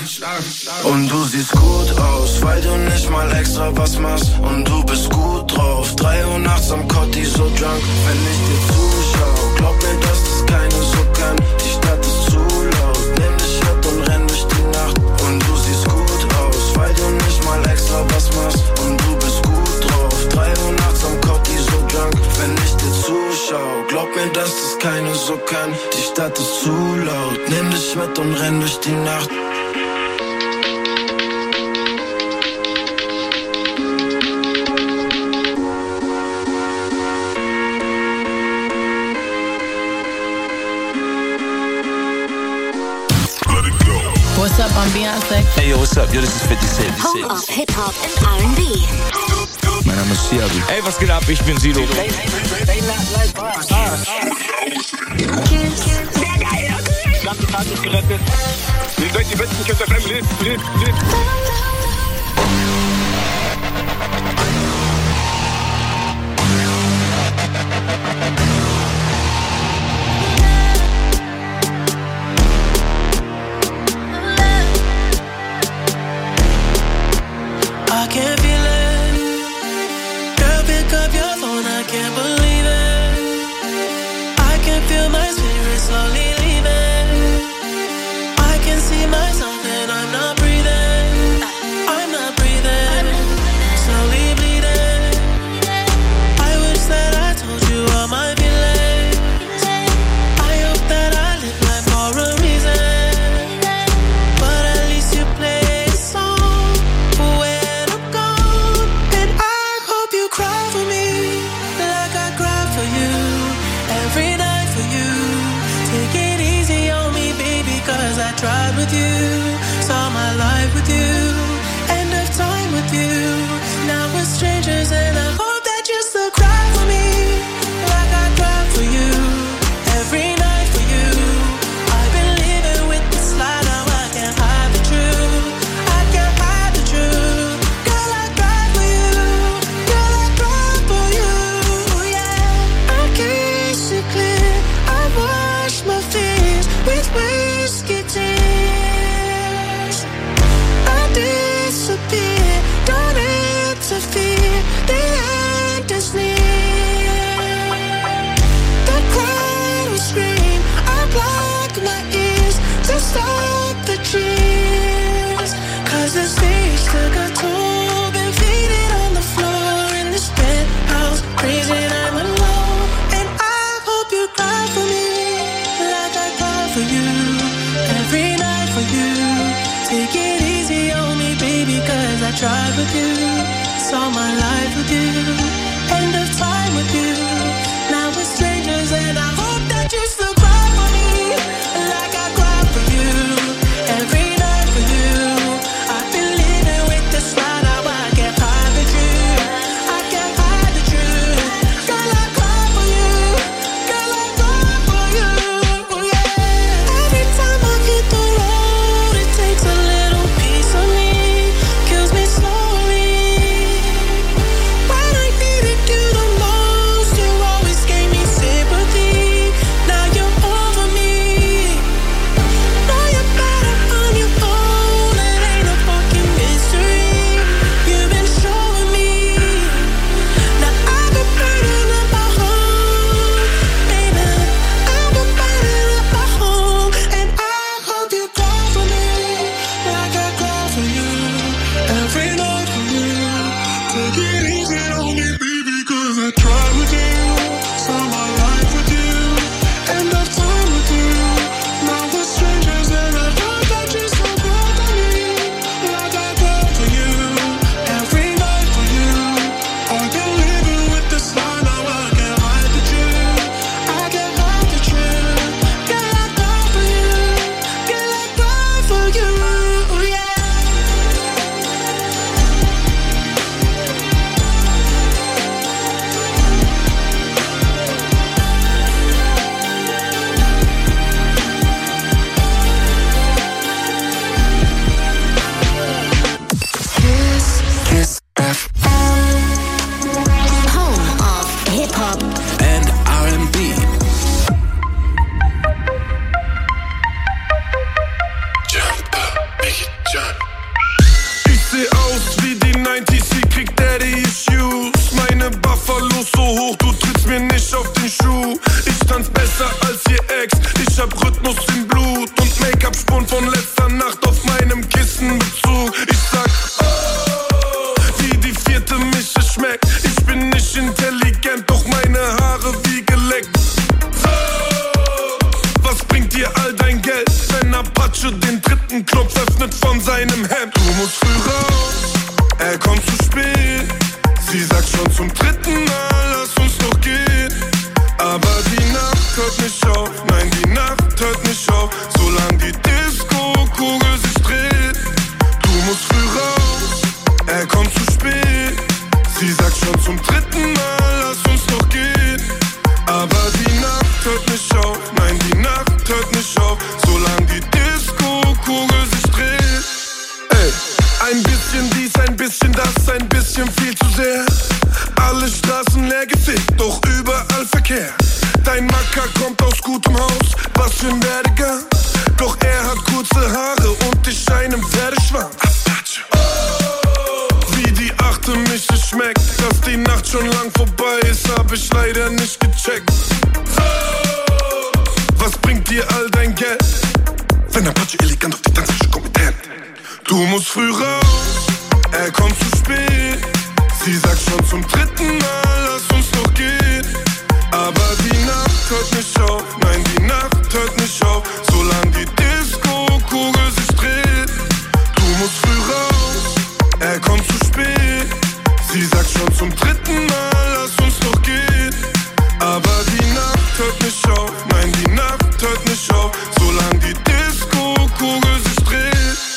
Und du siehst gut aus, weil du nicht mal extra was machst. Und du bist gut drauf, 3 Uhr nachts am Kotti so drunk. Wenn ich dir zuschau, glaub mir, dass das keine so kann. Die Stadt ist zu laut, nimm dich mit und renn durch die Nacht. Und du siehst gut aus, weil du nicht mal extra was machst. Und du bist gut drauf, 3 Uhr nachts am Kotti so drunk. Wenn ich dir zuschau, glaub mir, dass das keine so kann. Die Stadt ist zu laut, nimm dich mit und renn durch die Nacht. What's up, I'm Beyonce. Hey yo, what's up? Yo, this is 50 Cent. Home of Hip Hop and R&B. Mein Name ist Siabi. Ey, was geht ab? Ich bin Sido. Ganze Tag ist gerettet. Ihr seid die besten Kids FM. Lebt. I can't feel it. Girl, pick up your phone, I can't believe it. I can feel my spirit slowly leaving. I can see myself and I'm not breathing. I'm not breathing. Slowly bleeding. I wish that I told you all my feelings. I hope that I live life for a reason. But at least you play a song when I'm gone. And I hope you cry for me like I cry for you. Every night for you. Take it easy on me, baby, cause I tried with you. Saw my life with you. End of time with you. Now we're strangers and I hope that you still cry for me like I cry for you. Every night for you. I've been living with this lie, now I can't hide the truth. I can't hide the truth. Girl, I cry for you. Girl, I cry for you. Yeah. I can't see clear. I wash my fears with whiskey tears. I disappear. Don't interfere. The end is near. The crowd will scream. I block my ears to stop the cheers. Cause the stage took a toll. Been faded on the floor in this penthouse. Crazy and I'm alone. And I hope you cry for me like I cry for you. Every night for you. Take it easy on me, baby, cause I tried with you. Saw my life with you. End of time with you. Now we're strangers and I hope that you still cry for me like I cry for you. Every night for you. I've been living with this lie, now I can't hide the truth. I can't hide the truth. Girl, I cry for you. Girl, I cry for you. Yeah. Every time I hit the road, it takes a little piece of me. Kills me slowly. When I needed you the most, you seinem Hemd. Du musst früh raus, er kommt zu spät. Sie sagt schon zum dritten Mal, lass uns doch gehen. Aber die Nacht hört nicht auf, nein, die Nacht hört nicht auf, solange die Disco-Kugel sich dreht. Du musst früh raus, er kommt zu spät. Sie sagt schon zum dritten Mal, lass uns doch gehen. Aber die Nacht hört nicht auf, nein, die Nacht hört nicht auf, solange die Disco-Kugel sich dreht. Ey, ein bisschen dies, ein bisschen das, ein bisschen viel zu sehr. Alle Straßen leer gefickt, doch überall Verkehr. Dein Macker kommt aus gutem Haus, was für ein Werdegang. Doch er hat kurze Haare und ich einen Pferdeschwanz. Wie die achte Mische schmeckt, dass die Nacht schon lang vorbei ist, hab ich leider nicht gecheckt. Was bringt dir all dein Geld, wenn Apache elegant auf die Tanzfläche kommt mit Hand? Du musst früh raus, er kommt zu spät. Sie sagt schon zum dritten Mal, lass uns doch gehen. Aber die Nacht hört nicht auf, nein, die Nacht hört nicht auf, solange die Disco-Kugel sich dreht. Du musst früh raus, er kommt zu spät. Sie sagt schon zum dritten Mal, lass uns doch gehen. Aber die Nacht hört nicht auf, nein, die Nacht hört nicht auf, solange die Disco-Kugel sich dreht.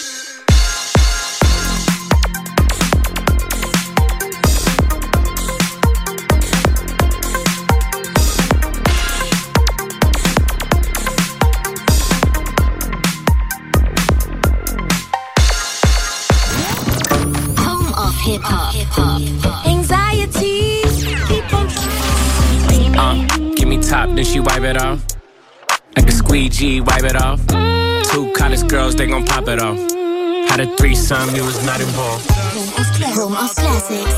Anxieties keep on give me top, then she wipe it off. Like a squeegee, wipe it off. Two college girls, they gon' pop it off. Had a threesome, you was not involved. Home of Classics.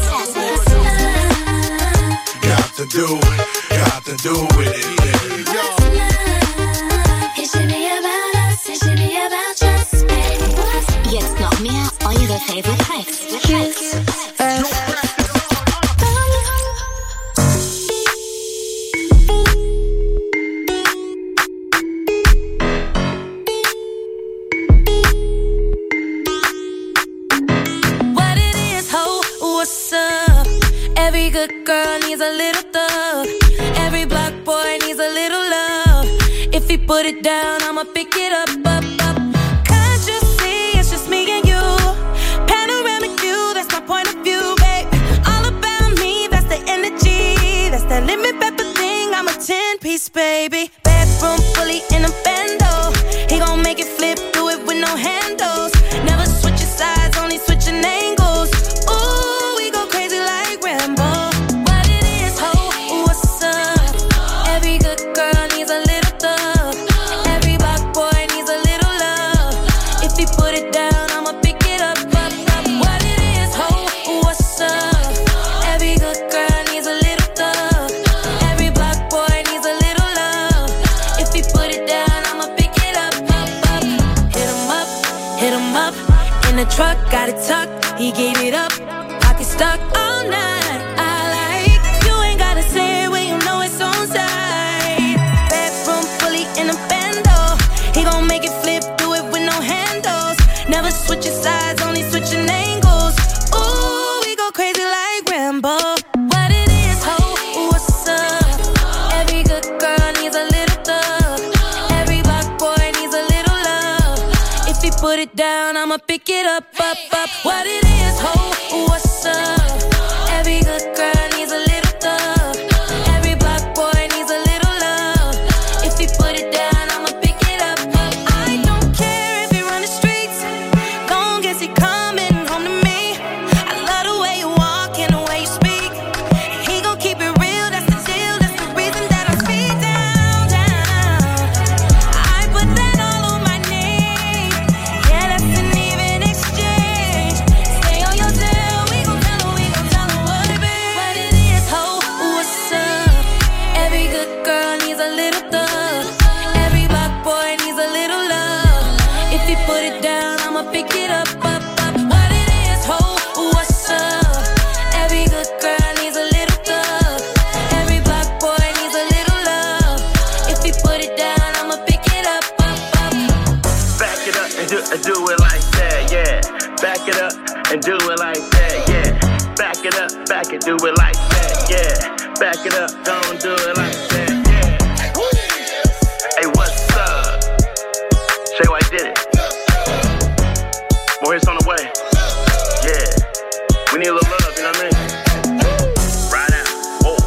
Got to do with it. It should be about us, it should be about us, baby. Jetzt noch mehr eure Favorite Tracks. What it is, ho, what's up? Every good girl needs a little thug. Every black boy needs a little love. If he put it down, I'ma pick it up. Can't you see it's just me and you? Panoramic view, that's my point of view, babe. All about me, that's the energy. That's that limit pepper thing, I'm a 10-piece, baby. Bedroom fully in a bando. He gon' make it flip, do it with no handles. Never switching sides, only switching angles. Ooh, we go crazy like Rambo. What it is, ho, what's up? Every good girl needs a little thug. Every black boy needs a little love. If he put it down, I'ma pick it up. What it is, ho, what's up? Every good girl needs a little thug. Every black boy needs a little love. If he put it down, I'ma pick it up. Hit him up. In the truck, got it tucked. He gave it up. Pocket stuck all night. I like, you ain't gotta say it when you know it's on side. Bedroom fully in a bando. He gon' make it flip, do it with no handles. Never switching sides, only switching angles. Ooh, we go crazy like Rambo. What it is, ho, what's up? Every good girl needs a little thug. Every black boy needs a little love. If he put it down, I'ma pick it up. What it is, ho, what's up? Every good girl needs a little thug. Every black boy needs a little love. If he put it down, I'ma pick it up. I don't care if he run the streets, long as he coming home to me. I love the way you walk and the way you speak. He gon' keep it real, that's the deal. That's the reason that I speak down. I put that all on my name. Yeah, that's an even exchange. Stay on your tail, we gon' tell her what it be. What it is, ho, what's up? Every good girl needs a little thug. Every black boy needs a little love. If he put it down, I'ma pick it up. What it is, ho, what's up? Every good girl needs a little thug. Every black boy needs a little love. If he put it down, I'ma pick it up. Back it up and do it like that, yeah. Back it up and do it like that, yeah. Back it up, back it, do it like that, yeah. Back it up, don't do it like that, yeah. Hey, what's up? Shay White did it. More hits on the way. Yeah. We need a little love, you know what I mean? Right out. Oh.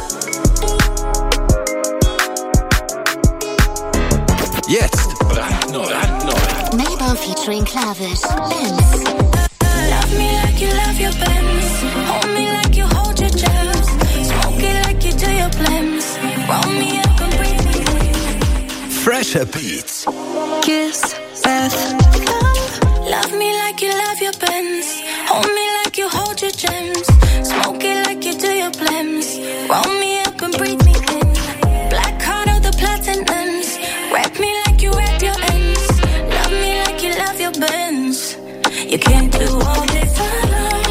Jetzt. No. Mabel featuring Klavish. Benz. Love me like you love your Benz. Hold me like you hold your jams. Smoke it like you do your blends. Roll me up and breathe me in. Fresher Beats. Kiss, Beth. Love me like you love your Benz. Hold me like you hold your gems. Smoke it like you do your blends. Roll me up and breathe me in. Black heart of the platinums. Wrap me like you wrap your ends. Love me like you love your Benz. You can't do all this alone.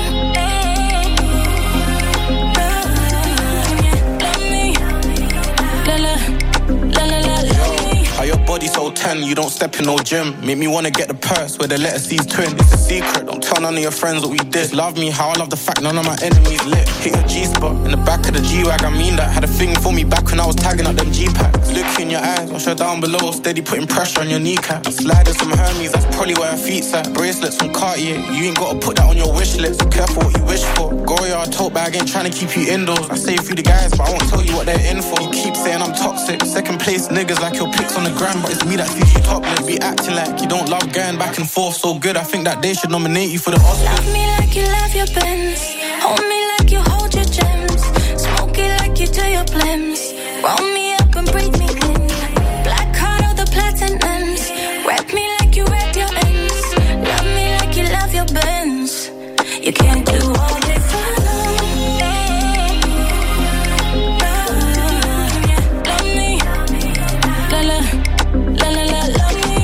Love me. La la. La la la. Love me. How your body so tan, you don't step in no gym. Make me wanna get the purse where the letter C's twin. It's a secret, don't tell none of your friends what we did. Love me how I love the fact none of my enemies lit. Hit your G-spot in the back of the G-Wag, I mean that. Had a thing for me back when I was tagging up them G-packs. Look in your eyes, wash her down below, steady putting pressure on your kneecap. Sliders from Hermes, that's probably where her feet's at. Bracelets from Cartier, you ain't gotta put that on your wish list. Careful what you wish for. Goya, tote bag, ain't trying to keep you indoors. I say a few the guys, but I won't tell you what they're in for. You keep saying I'm toxic, second place niggas like your pics on the gram, but it's me that sees you topless. Be acting like you don't love going back and forth so good. I think that they should nominate you for the Oscars. Love me like you love your Benz. Hold me like you hold your gems. Smoke it like you do your blends. Roll me up and breathe me in. Black heart of the platinums. Wrap me like you wrap your ends. Love me like you love your Benz. You can't do all this alone. Love me. La la. La la la, love me.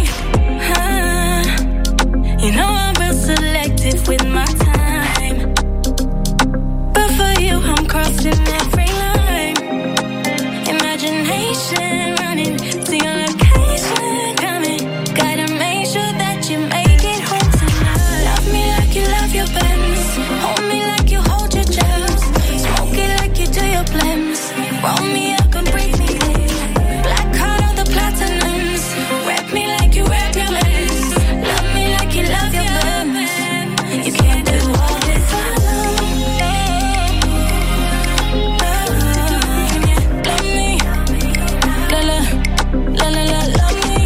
You know I'm real selective with my time, but for you I'm crossing every line. Imagination running to your location, coming. Gotta make sure that you make it home tonight. Love me like you love your Benz. Hold me like you hold your gems. Smoke it like you do your blends. Roll me up and breathe me in. Black heart of the platinums. Wrap me like you wrap your legs. Love me like you love your Benz. You can't do all this alone. Love me. La la. La la la, love me.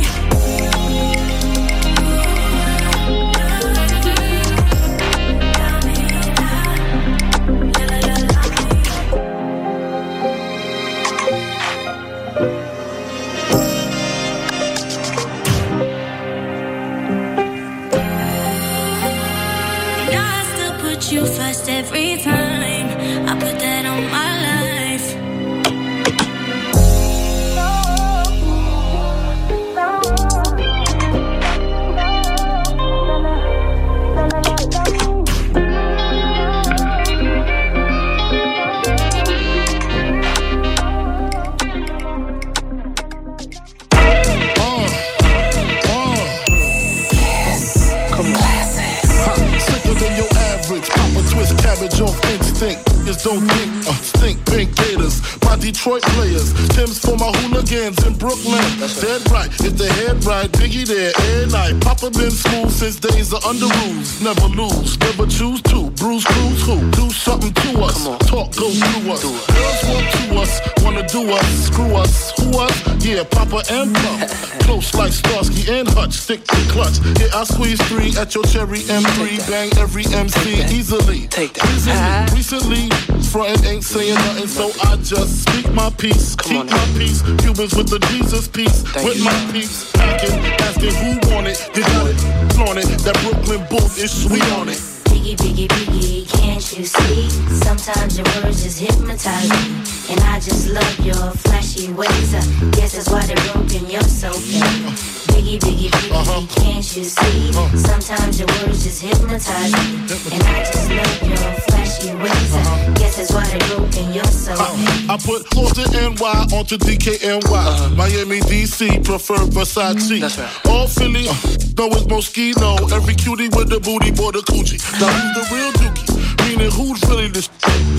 You first every time. I put that on my life. Cabbage off instinct, just don't think, stink pink gators, my Detroit players, Tim's for my hooligans in Brooklyn, dead right, if they head right, Biggie there, air night, Papa been smooth since days of under rules, never lose, never choose to, Bruce Cruz who, do something to us, talk go through us, girls want to us, wanna do us, screw us, who us, yeah, Papa and Pump, close like Starsky and Hutch, stick to clutch, yeah, I squeeze 3 at your cherry M3, bang every MC easily. Take that. Recently, frontin' ain't saying nothing, so I just speak my peace, keep my peace. Cubans with the Jesus peace, with my peace. Asking who want it, you got it, flaunt it. That Brooklyn booth is sweet on it. Biggie, biggie, biggie, can't you see? Sometimes your words just hypnotize me, and I just love your flashy ways. Guess that's why they're broken, you're so fake. Biggie, biggie, biggie, can't you see? Sometimes your words just hypnotize me. And I just love your flashy ways. Guess that's why they broke in your soul. I put Florida NY onto DKNY. Miami, DC, prefer Versace. That's right. All Philly, know it's Moschino. Every cutie with the booty, boy, the coochie. Now who's the real dookie? Meaning who's really the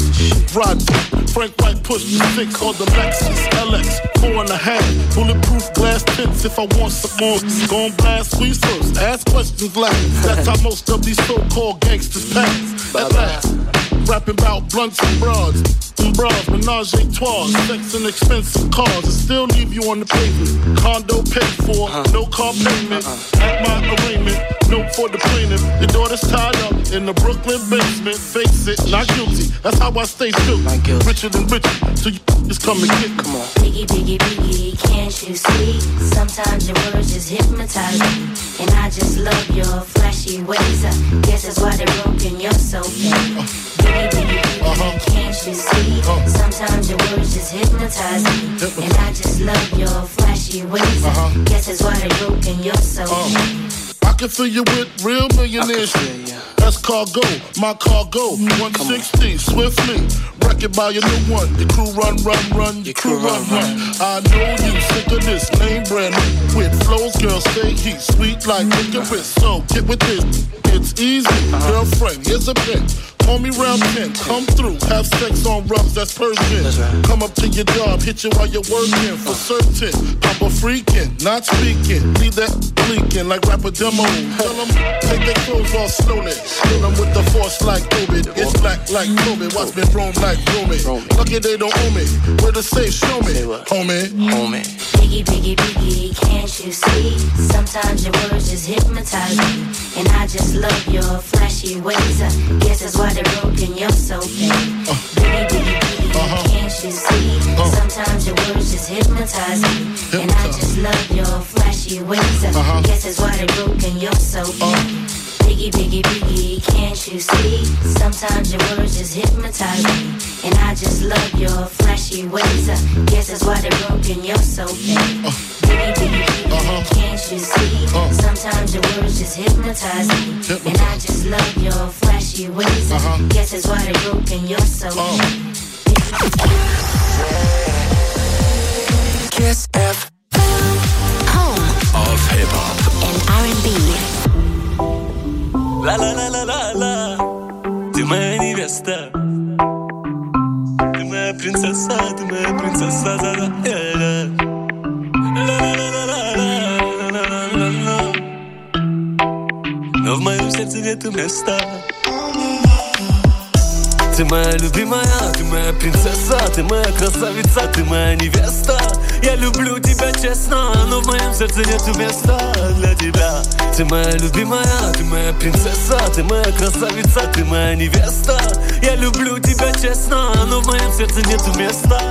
Rod, Frank White push the 6 on the Lexus LX 4.5. Bulletproof glass tips if I want some more. Gon' blast squeeze first, ask questions last. That's how most of these so-called gangsters pass. At last, rapping about blunts and broads. Bras, menage a trois, sex and expensive cars, and still leave you on the pavement. Condo paid for, no car payment. At my arraignment, note for the plaintiff. Your daughter's tied up in the Brooklyn basement. Face it, not guilty. That's how I stay still. Richer than richer, so you just come and get. Come on. Biggie, biggie, biggie, can't you see? Sometimes your words just hypnotize me. And I just love your flashy ways. Guess that's why they're broken, you're so fake. Biggie, biggie, biggie, can't you see? Sometimes your words just hypnotize me. And I just love your flashy ways. Guess that's why they're broken, you're so fake. I can fill you with real millionaires. That's cargo, my cargo. 160, swiftly. Wreck it by your new one. Your crew run. Your crew run. I know you sick of this name brand with flows, girl, stay heat. Sweet like licorice. So get with this. It's easy. Girlfriend, here's a pin. Call me round 10, come through, have sex on rubs, that's Persian. Right. Come up to your job, hit you while you're working, for certain. Papa freaking, not speaking, leave that leaking like rapper demo. Tell them, take their clothes off slowly. Kill them with the force like Ovid. It's black like Kobe, watch me roam like Romy. Lucky they don't owe me, where the safe, show me, homie. Biggie, biggie, biggie, can't you see? Sometimes your words just hypnotize me. And I just love your flashy ways. Guess that's why they're broken, you're so fake. Biggie, biggie, biggie, can't you see? Sometimes your words just hypnotize me. And I just love your flashy ways. Guess that's why they're broken, you're so fake. Biggie, biggie, biggie, can't you see? Sometimes your words just hypnotize me. And I just love your flashy ways. Guess that's why they're broken, you're so fake. Biggie, biggie, biggie, can't you see? Sometimes your words just hypnotize me. And I just love your flashy ways. Guess that's why they're broken, you're so fake. Kiss F. Home of hip hop and R&B. La la la la la la, ты моя невеста, ты моя принцесса, да да. La la la la la la la la. Но в моем сердце нету места. Ты моя любимая, ты моя принцесса, ты моя красавица, ты моя невеста. Я люблю тебя честно, но в моем сердце нету места для тебя. Ты моя любимая, ты моя принцесса, ты моя красавица, ты моя невеста. Я люблю тебя честно, но в моем сердце nету места.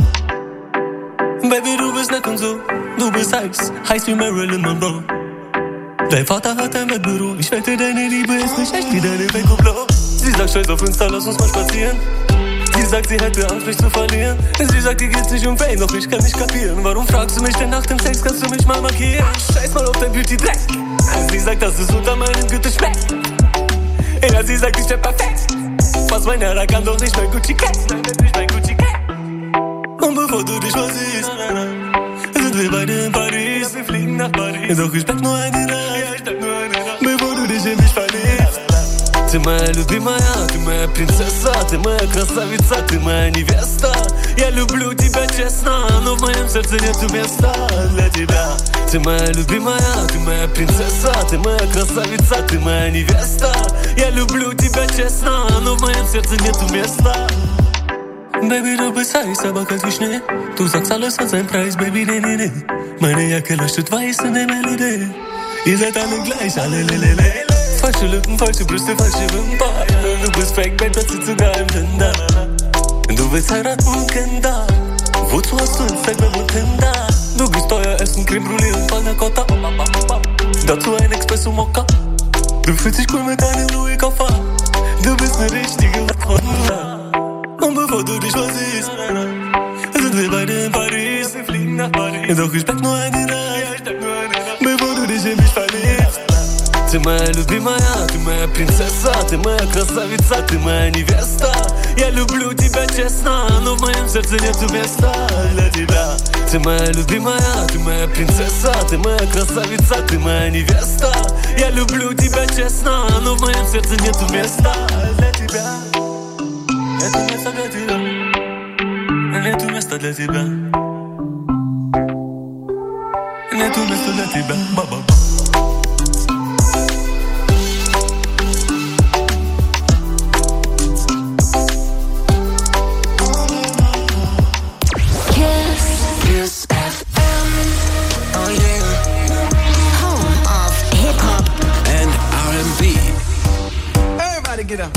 Baby, du bist nett und so, du bist heiß wie Marilyn Monroe. Dein Vater hat ein Wettbüro, ich wette, deine Liebe ist nicht echt wie deine Beko-Blau. Sie sagt stolz auf Insta, lass uns mal spazieren. Sie sagt, sie hätte Angst, mich zu verlieren. Sie sagt, ihr geht's nicht um Fame, doch ich kann nicht kapieren. Warum fragst du mich denn nach dem Sex, kannst du mich mal markieren? Scheiß mal auf dein Beauty-Dreck. Sie sagt, dass es unter meinem Gürtel schmeckt. Ja, sie sagt, ich wär perfekt. Was mein Herr, da kann doch nicht mein Gucci-Cat. Nein, nicht mein Gucci-Cat. Und bevor du dich versiehst, sind wir beide in Paris. Wir fliegen nach Paris. Doch ich bleib nur eine Nacht. Bevor du dich in mich verliebst. Ты моя любимая, ты моя принцесса, ты моя красавица, ты моя невеста. Я люблю тебя честно, но в моем сердце нету места для тебя. Ты моя любимая, ты моя принцесса, ты моя красавица, ты моя невеста. Я люблю тебя честно, но в моем сердце nету места. Baby, du bist heiß, aber kalt wie Schnee. Du sagst, alles hat seinen Preis, Baby, nee. Meine Jacke leuchtet weiß in der Melodie. Ihr seid alle gleich, alle lelele. Falsche Lippen, falsche Brüste, falsche Wimpern. Du bist fake, Babe, das sieht sogar im Tinder. Du willst heiraten und Kinder. Wozu hast du Instagram und Tinder? Du gehst teuer essen, Creme Brûlée und Panna Cotta. Dazu ein Espresso Mokka. Du fühlst dich cool mit deinem Louis-Koffer. Du bist eine richtige Wunder. Und bevor du dich versiehst, sind wir beide in Paris. Wir fliegen nach Paris. Doch ich bleib nur eine Nacht. Bevor Ты моя любимая, ты моя принцесса, ты моя красавица, ты моя невеста. Я люблю тебя честно, но в моем сердце нету места для тебя. Ты моя любимая, ты моя принцесса, ты моя красавица, ты моя невеста. Я люблю тебя честно, но в моем сердце нету места для тебя. Нету места для тебя. Нету места для тебя. Нету места для тебя. Ба-ба-ба. Get up.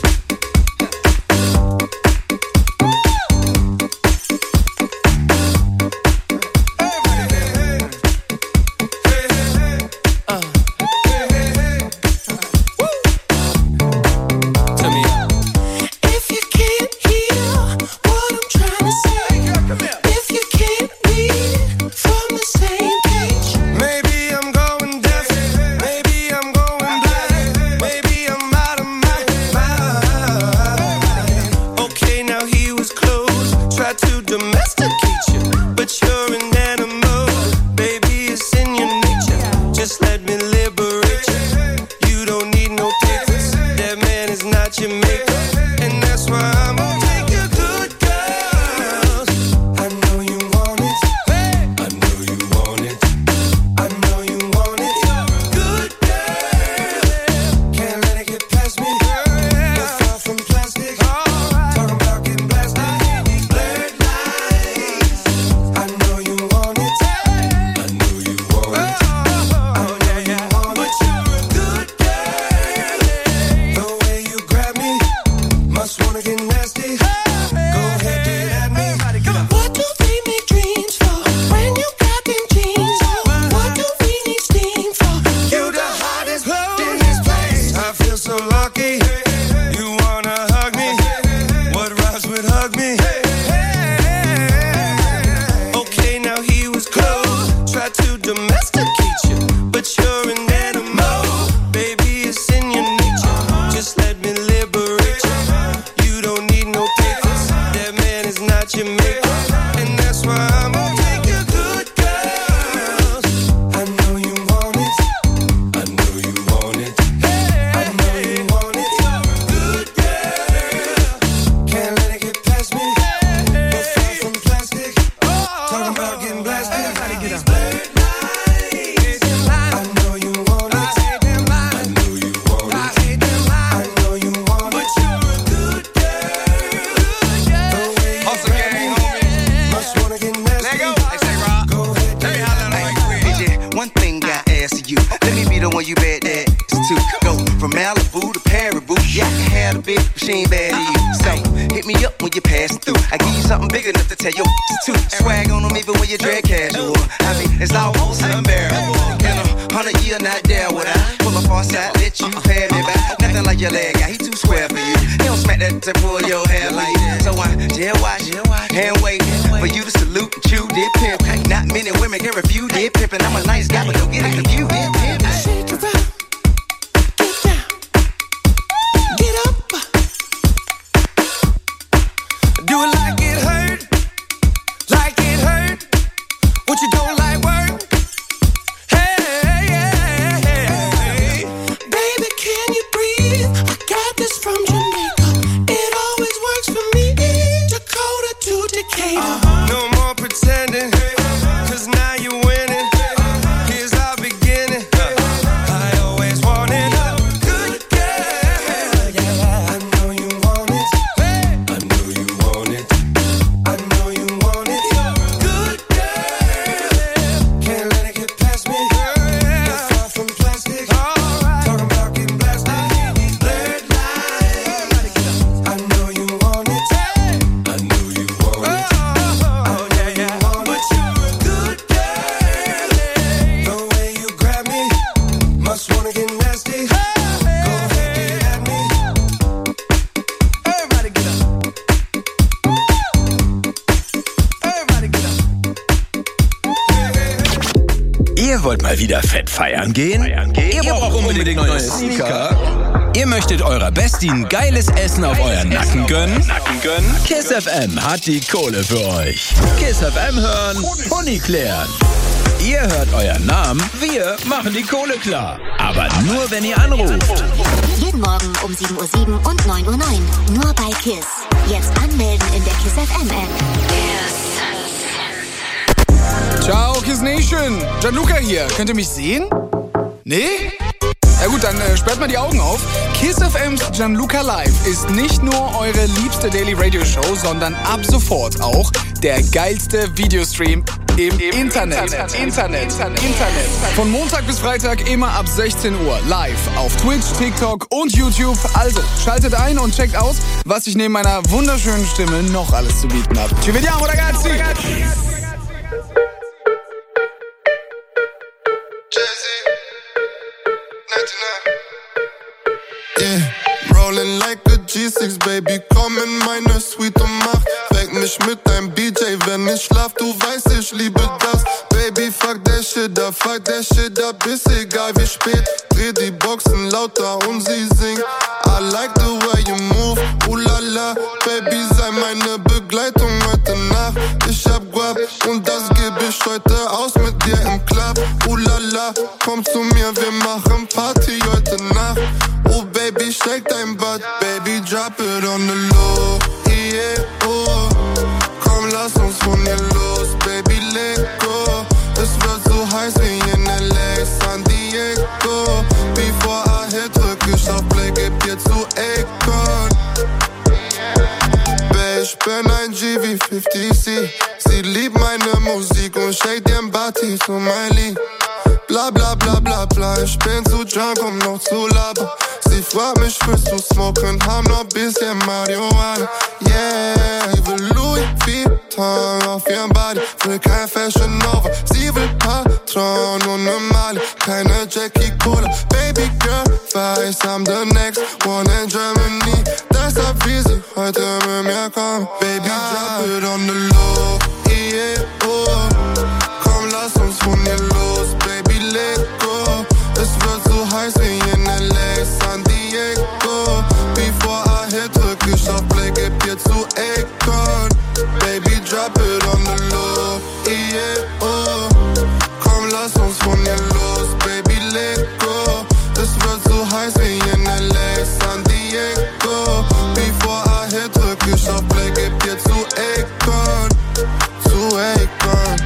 No more pretending, 'cause now you're winning. Here's our beginning. I wollt mal wieder fett feiern gehen? Ihr braucht unbedingt neue Sneaker? Ihr möchtet eurer Bestie ein geiles Essen auf euren Nacken gönnen? Kiss FM hat die Kohle für euch. Kiss FM hören, Pony klären. Ihr hört euren Namen, wir machen die Kohle klar. Aber nur, wenn ihr anruft. Jeden Morgen um 7.07 Uhr und 9.09 Uhr. Nur bei KISS. Jetzt anmelden in der KISS FM App. Ciao, KISS Nation. Gianluca hier. Könnt ihr mich sehen? Nee? Ja gut, dann sperrt mal die Augen auf. KISS FM's Gianluca Live ist nicht nur eure liebste Daily Radio Show, sondern ab sofort auch der geilste Videostream im Internet. Von Montag bis Freitag immer ab 16 Uhr live auf Twitch, TikTok und YouTube. Also schaltet ein und checkt aus, was ich neben meiner wunderschönen Stimme noch alles zu bieten habe. Ci vediamo, ragazzi! Yeah, rolling like a G6, Baby, komm in meine Suite und mach weck mich mit deinem BJ, wenn ich schlaf, du weißt, ich liebe das. Baby, fuck der Shit up, ist egal wie spät. Dreh die Boxen lauter und sie singt. I like the way you move, ulala. Baby, sei meine Begleitung heute Nacht. Ich hab Guap und das geb ich heute aus mit dir im Club. Ulala, komm zu mir, wir machen Party heute Nacht. Oh Baby, shake dein Butt, Baby, drop it on the low. Yeah, oh, komm, lass uns von hier los, Baby, let go. Es wird so heiß wie in LA, San Diego. Before I hit, drück ich auf Play, geb dir zu Akon. Ich bin ein G wie 50C. Sie liebt meine Musik und shake den Body zu mein Lied. Bla bla bla bla bla, ich bin zu drunk, um noch zu labern. Sie fragt mich, willst du smoken, haben noch bisschen Marihuana. Yeah, ich will Louis Vuitton auf ihrem Body, will kein Fashion Nova. Sie will Patron und ne Mali, keine Jackie Cola. Baby girl, weiß, I'm the next one in Germany. Deshalb will sie heute mit mir kommen. Baby, drop it on the low, yeah, oh. Komm, lass uns von hier los, Baby, let go. Es wird so heiß wie in LA, San Diego. Before I hit, drück ich auf Play, geb dir zu Akon. Baby, drop it on the low, yeah, oh. Komm, lass uns von hier los, Baby, let go. Es wird so heiß wie in LA, San Diego. Before I hit, drück ich auf Play, geb dir zu Akon. Zu Akon.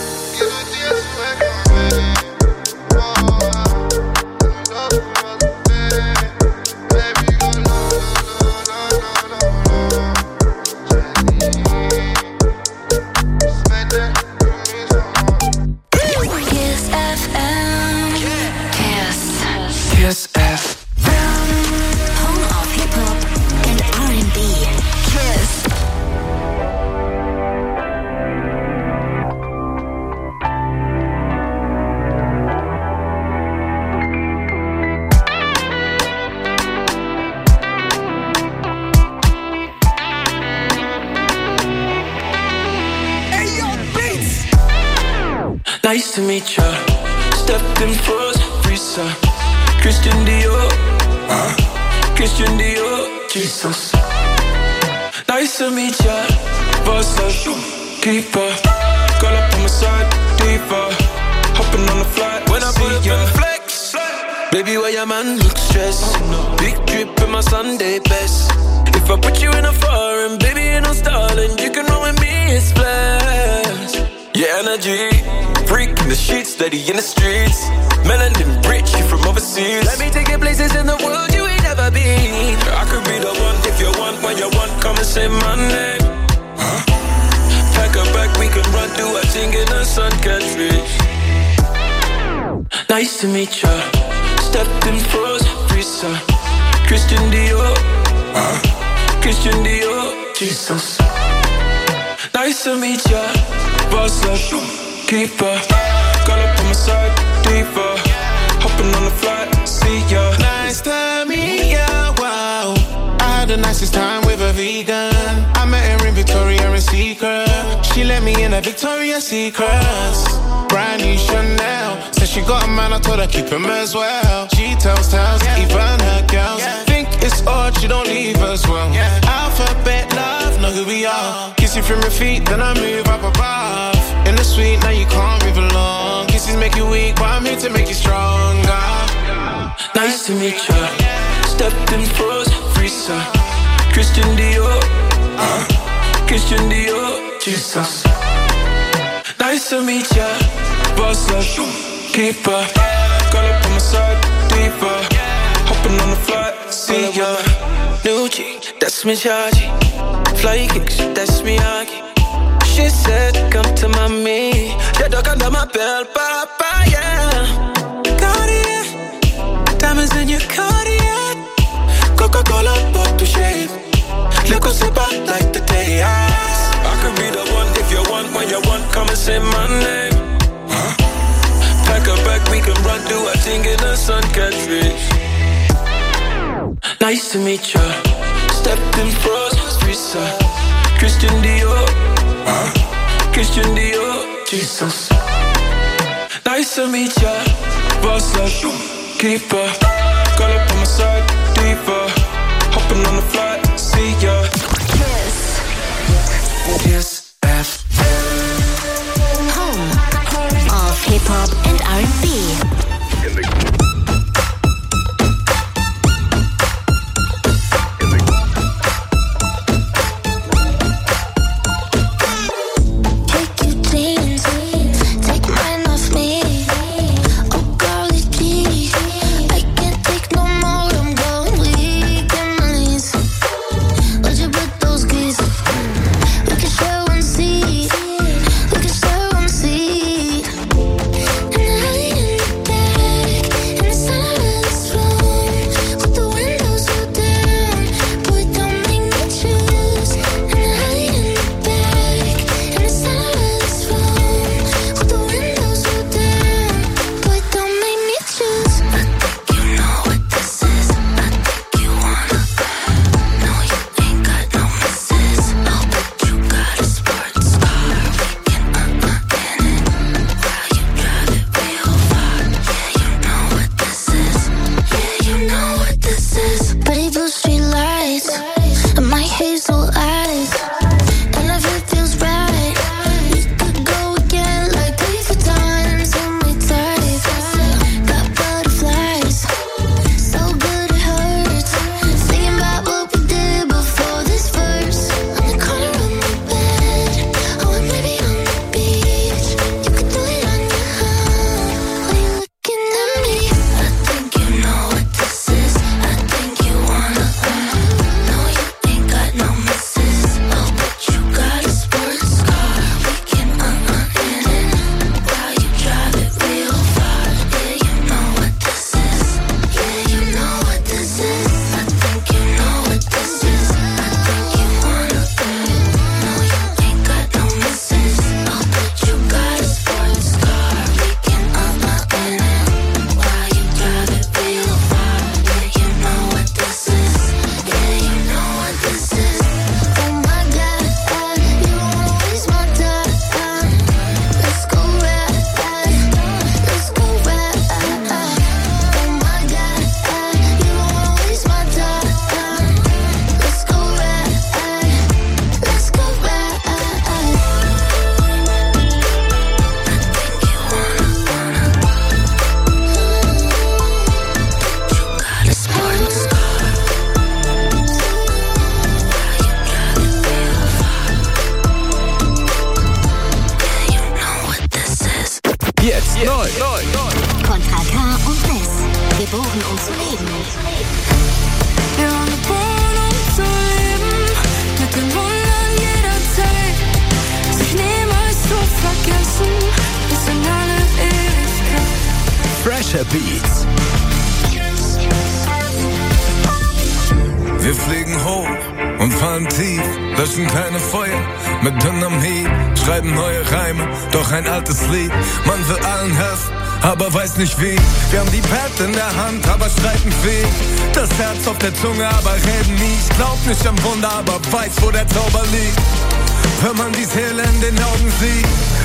KISS FM. Home of Hip Hop and R&B. KISS. Nice to meet ya. Stepping first, Risa. Christian Dior. Christian Dior. Jesus. Nice to meet ya. Versa. Keeper. Girl up on my side. Diva. Hopping on the flight. When I put ya. Flex. Baby, why your man look stressed? Big drip in my Sunday best. If I put you in a foreign, baby, you know stalling. You can roll with me, it's flash. Your energy. Freak in the sheets, steady in the streets. Melanin rich, you from overseas. Let me take you places in the world you ain't never been. I could be the one if you want. When you want, come and say my name. Pack a bag, we can run, do a thing in the sun can't reach. Nice to meet ya. Stepped in first, Risa. Christian Dior. Christian Dior. Jesus. Nice to meet ya. Boss up. Keeper, girl up on my side, diva. Hopping on the flight, see ya. Nice to meet ya, wow. I had the nicest time with a vegan. I met her in Victoria's Secret. She let me in a Victoria's Secret. Brand new Chanel. Said she got a man, I told her keep him as well. She tells tales, even her girls. Think it's odd, she don't leave as well. Alphabet love, know who we are. Kiss you from your feet, then I move up above. In the suite, now you can't move along. Kisses make you weak, but I'm here to make you stronger. Nice to meet ya. Stepped in froze, freezer. Christian Dior, Christian Dior, Jesus. Nice to meet ya. Boss up, keeper. Girl up on my side, deeper. Hopping on the flight, see ya. New G, that's me chargy. Fly kicks, that's me Aki. She said, come to mommy. The dog under my belt, papa, yeah. Cartier, diamonds in your Cartier. Coca-Cola, pop to shave. Look what's about like the day I could be the one if you want. When you want, come and say my name. Pack a bag, we can run, do a thing in the sun, can't reach. Nice to meet ya. Stepped in froze, freezer. Christian Dior, Christian Dior, Jesus. Nice to meet ya. Boss up, keeper. Girl up on my side, deeper. Hopping on the flight, see ya. Kiss FM. Home of hip hop and R&B. Fresher Beats. Wir fliegen hoch und fallen tief, löschen keine Feuer mit dünnem Hieb, schreiben neue Reime, doch ein altes Lied. Man will allen helfen, aber weiß nicht wie. Wir haben die Pad in der Hand, aber streiten viel. Das Herz auf der Zunge, aber reden nie. Ich glaub nicht am Wunder, aber weiß, wo der Zauber liegt. Wenn man dies Elend in den Augen sieht,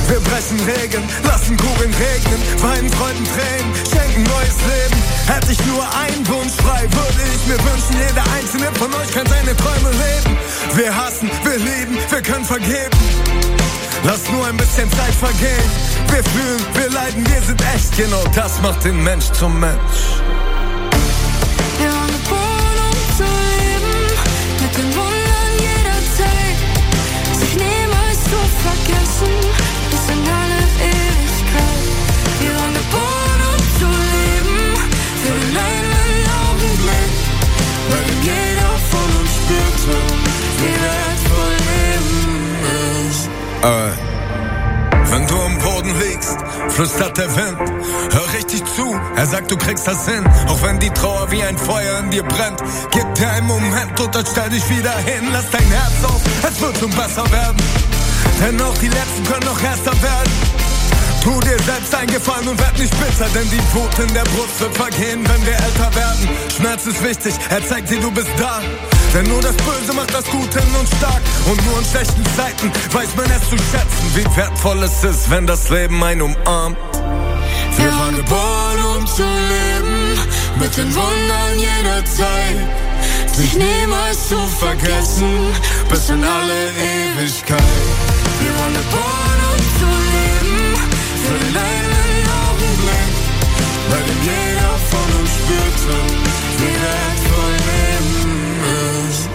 Wir brechen Regeln, lassen Kugeln regnen, weinen Freuden Tränen, schenken neues Leben. Hätte ich nur einen Wunsch frei, würde ich mir wünschen, jeder einzelne von euch kann seine Träume leben. Wir hassen, wir lieben, wir können vergeben. Lass nur ein bisschen Zeit vergehen. Wir fühlen, wir leiden, wir sind echt. Genau das macht den Mensch zum Mensch. Wir waren geboren, um zu leben, mit den Wundern jeder Zeit. Sich niemals zu vergessen, bis in alle Ewigkeit. Wir waren geboren, um zu leben, für den einen Augenblick, weil jeder von uns spürte, wie wertvoll Leben ist. Wenn du am Boden liegst, flüstert der Wind. Hör richtig zu, er sagt, du kriegst das hin. Auch wenn die Trauer wie ein Feuer in dir brennt. Gib dir einen Moment und dann stell dich wieder hin. Lass dein Herz auf, es wird schon besser werden. Denn auch die Letzten können noch erster werden. Tu dir selbst einen Gefallen und werd nicht bitter, denn die Wut in der Brust wird vergehen, wenn wir älter werden. Schmerz ist wichtig, er zeigt dir, du bist da. Denn nur das Böse macht das Gute in uns stark. Und nur in schlechten Zeiten weiß man es zu schätzen, wie wertvoll es ist, wenn das Leben einen umarmt. Wir waren geboren, um zu leben, mit den Wundern jeder Zeit. Sich niemals zu vergessen, bis in alle Ewigkeit. Wir waren geboren, um zu leben, für den einen Augenblick, bei dem jeder von uns spürte, wie wertvoll Leben ist.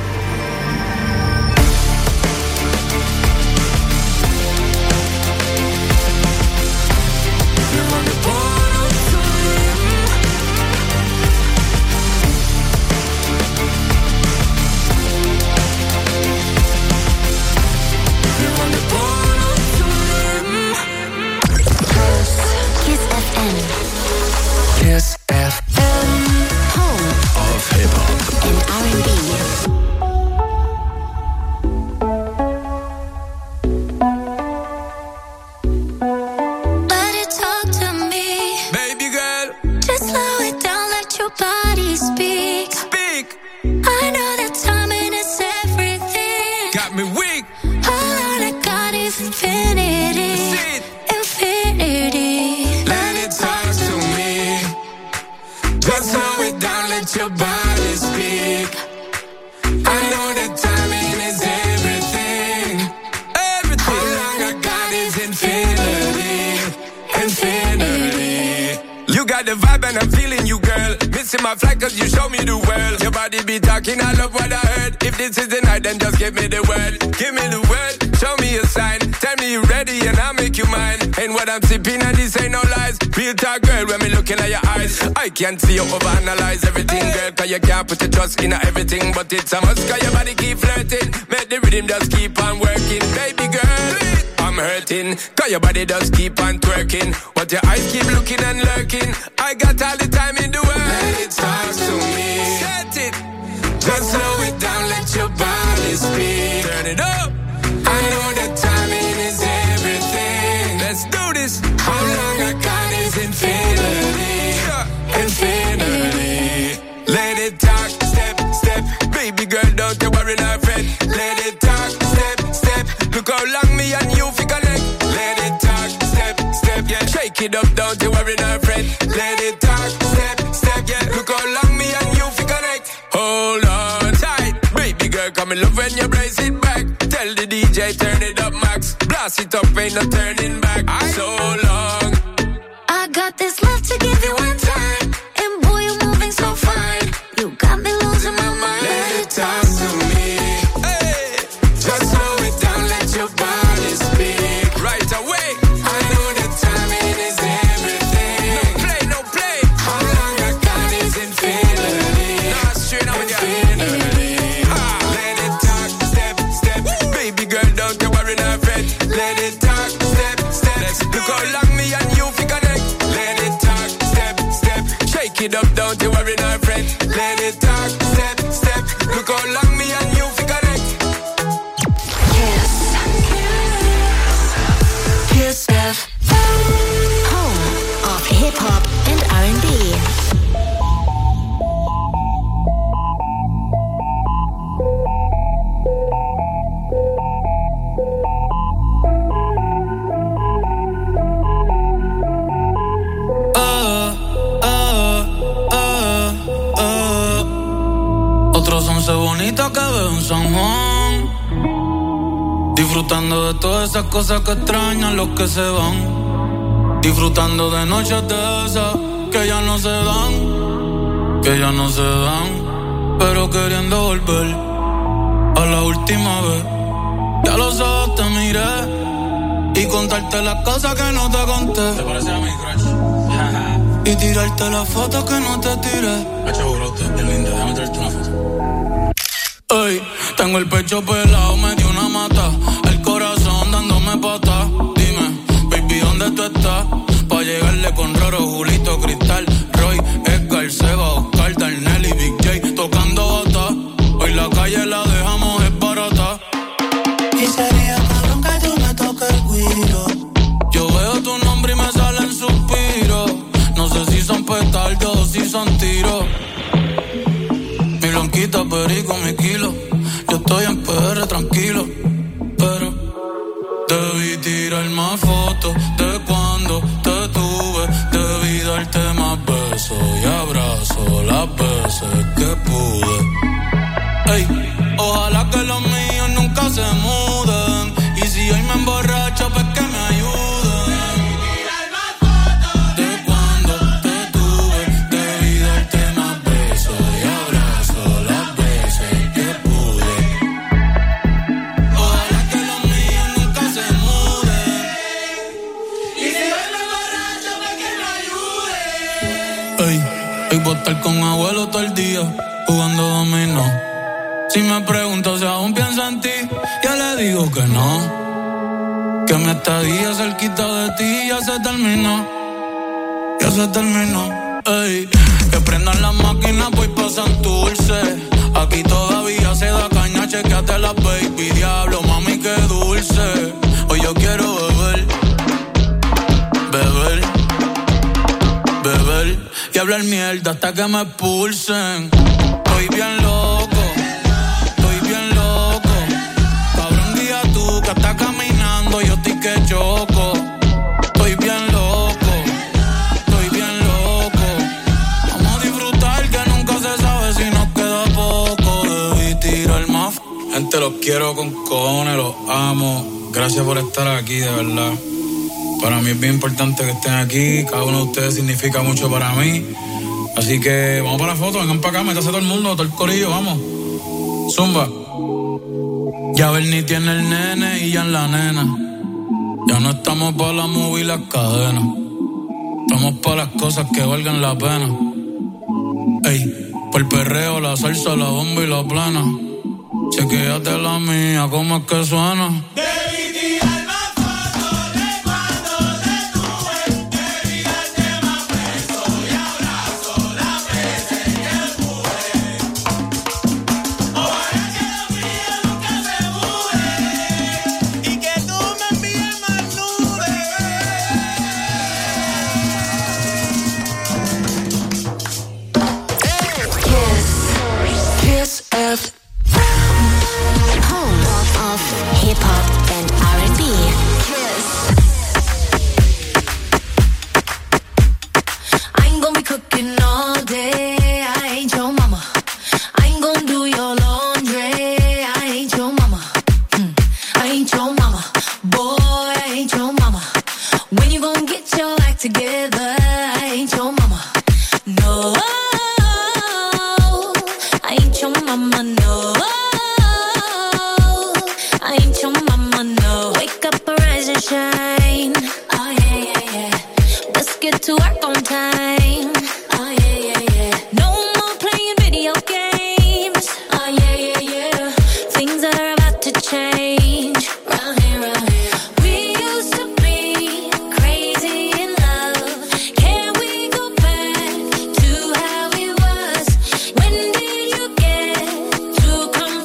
Wir waren geboren, um zu leben. Wir waren geboren, um zu leben. Kiss FM. Kiss FM. Home Of Hip-Hop and R&B. Let it talk to me, baby girl. just slow it down, let your body speak. Speak, I know that timing is everything. got me weak. All I got is infinity, Sit. infinity. Let it talk to me. Just slow it down, let your body speak. I know that timing is everything. Everything. All I got is infinity. Infinity. You got the vibe and I'm feeling you, girl. Missing my flight cause you show me the world. Your body be talking, I love what I heard. If this is the night, then just give me the word. Give me the word, show me a sign. Tell me you ready and I'll make you mine. Ain't what I'm sipping and this ain't no lies. Real talk, girl, when me looking at your eyes. I can't see you overanalyze everything, girl. Cause you can't put your trust in everything. But it's a must cause your body keep flirting. Make the rhythm just keep on working. Baby girl, I'm hurting. Cause your body just keep on twerking. But your eyes keep looking and lurking. I got all the time in the world. Let it talk to me. Set it. Just slow it down, let your body speak. Turn it up. I know that timing is everything. Let's do this. How long I got is infinity. Infinity. Let it talk, step, step. Baby girl, don't you worry, not fret. Let it talk, step, step. Look how long me and you fi connect. Let it talk, step, step, yeah. Shake it up, don't you worry, not fret. Let it talk, step, step, yeah. Look how long me and you fi connect. Hold on tight, baby girl, come in love when you brace it back. Tell the DJ turn it up max. Blast it up, ain't no turning back. So long. I got this love to give you one time, and boy you're moving so fine. You got me losing my mind. Let it talk to me. Hey, just slow it down, let your body speak. Right away. I know that timing is everything. No play, no play. How long I got is infinity. Nah, straight up with infinity. Let it talk, step, step. Woo. Baby girl, don't you worry, not fret. Let it talk, step, step. Look how long me and you fi connect. Let it talk, step, step. Shake it up, don't you worry, not fret. Let it talk, step, step. Look how long me and los 11 bonitas que veo en San Juan. Disfrutando de todas esas cosas que extrañan los que se van. Disfrutando de noches de esas que ya no se dan. Que ya no se dan. Pero queriendo volver a la última vez. Ya los ojos te miré y contarte las cosas que no te conté. ¿Te parece a mi crush? Y tirarte las fotos que no te tiré. Hacho, bro, es linda, déjame tirarte una foto. Ey, tengo el pecho pelado, me dio una mata. El corazón dándome patas. Dime, baby, ¿dónde tú estás? Pa' llegarle con Roro, Julito, Cristal, Roy, Edgar, Seba, Oscar, Darnell y Big J tocando bata. Hoy la calle la dejamos es barata. Y sería cabrón que tú me toques el guiro. Yo veo tu nombre y me salen suspiros. No sé si son petardos o si son tiros. Mi blanquita, perico, mi kilo. Yo estoy en PR tranquilo, pero debí tirar más fotos de cuando te tuve. Debí darte más besos y abrazos las veces que pude. Ey, ojalá que los míos nunca se muden. Y si hoy me emborracho, pues que me ayuden. Voy a estar con abuelo todo el día jugando dominó. Si me pregunto si aún pienso en ti, ya le digo que no. Que mi estadía cerquita de ti ya se terminó. Ya se terminó. Ey, que prendan las máquinas, voy pa' Santurce. Aquí todavía se da caña, chequeate la baby. Diablo, mami, qué dulce. Hoy yo quiero beber. Beber. Beber y hablar mierda hasta que me expulsen. Estoy bien loco, estoy bien loco. Cabrón, guía tú que estás caminando, yo estoy que choco. Estoy bien loco, estoy bien loco. Vamos a disfrutar que nunca se sabe si nos queda poco. Debí tirar más. Gente, los quiero con cojones, los amo. Gracias por estar aquí, de verdad. Para mí es bien importante que estén aquí. Cada uno de ustedes significa mucho para mí. Así que vamos para la foto. Vengan para acá, métase todo el mundo, todo el corillo, vamos. Zumba. Ya Bernie tiene el nene y ya en la nena. Ya no estamos para la movie y las cadenas. Estamos para las cosas que valgan la pena. Ey, por el perreo, la salsa, la bomba y la plana. Chequéate la mía, ¿cómo es que suena? Come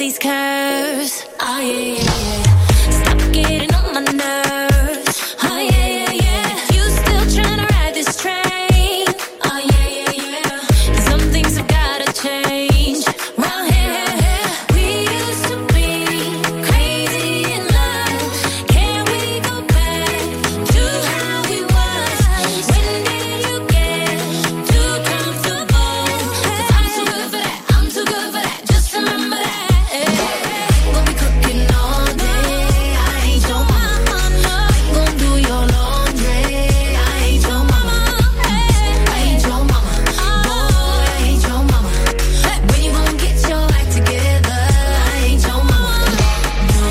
these curves. Oh yeah, yeah, yeah. Stop getting on my nerves. Oh yeah, yeah, yeah. You still trying to ride this train. Oh yeah, yeah, yeah. Some things have gotta change. Round here, we used to be crazy in love. Can we go back to how we was? When did you get too comfortable? 'Cause I'm too good for that. I'm too good for that. Just remember that. We'll be cooking all day. I ain't your mama. I ain't gon' do your laundry. I ain't your mama. I ain't your mama. Boy, I ain't your mama. When you gon' get your act together? I ain't your mama. No,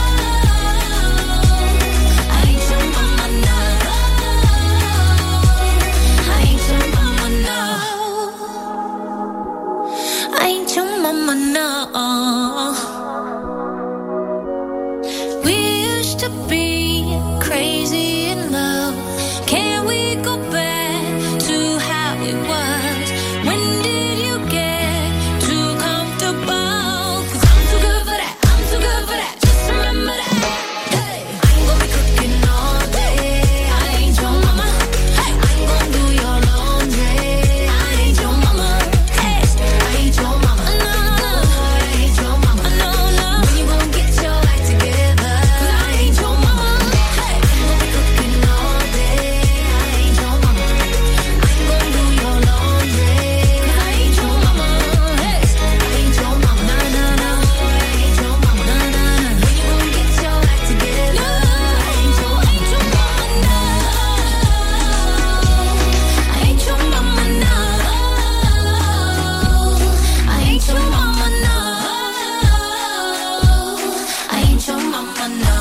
I ain't your mama. No, I ain't your mama. No, I ain't your mama. No. We used to be crazy in love. Can we go back to how it was? When did you get too comfortable? 'Cause I'm too good for that. I'm too good for that. Just remember that. Hey, I ain't gon' be cooking all day. I ain't your mama. Hey, I ain't gon' do your laundry. I ain't your mama. Hey, I ain't your mama. No, no, I ain't your mama. No, no. When you gon' get your act together? 'Cause I ain't your mama. Hey, I ain't gon' be cooking all day. I ain't your mama. I ain't gon' do your laundry. 'Cause I ain't your mama. Hey, I ain't your mama. No, no, no. I ain't your mama. No, no, no. When you gon' get your act together? I ain't your mama. No. I ain't your mama. No. I ain't your mama. No. I ain't your mama. No.